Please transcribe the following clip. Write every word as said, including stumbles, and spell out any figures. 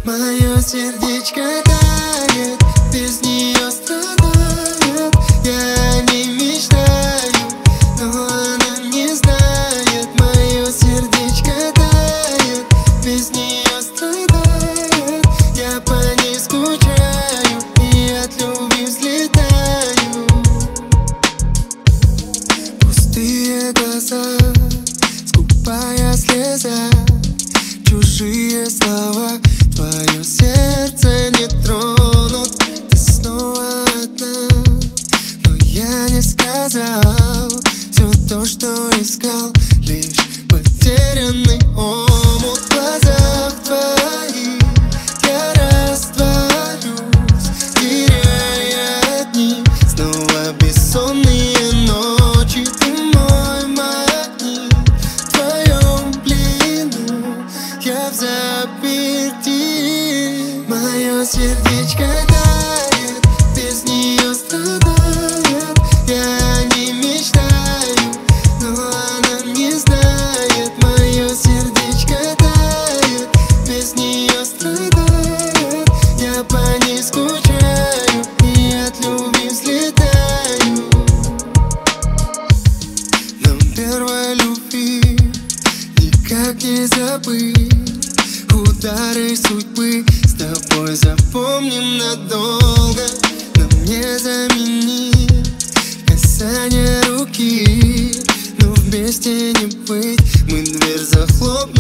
Мое сердечко тает, без нее страдает. Я не мечтаю, но она не знает. Мое сердечко тает, без нее страдает. Я по ней скучаю и от любви взлетаю. Пустые глаза, скупая слеза, чужие слова, твое сердце не тронут. Ты снова одна, но я не сказал все то, что искал, лишь потерянный омут в глазах твоих. Я растворюсь, теряя дни, снова бессонные ночи. Ты мой маятник, в твоем плену я в заперти. Мое сердечко тает, без нее страдает. Я не мечтаю, но она не знает. Мое сердечко тает, без нее страдает. Я по ней скучаю и от любви взлетаю. Нам первой любви никак не забыть. Удары судьбы с тобой запомним надолго. Нам не заменить касание руки, но вместе не быть. Мы дверь захлопнем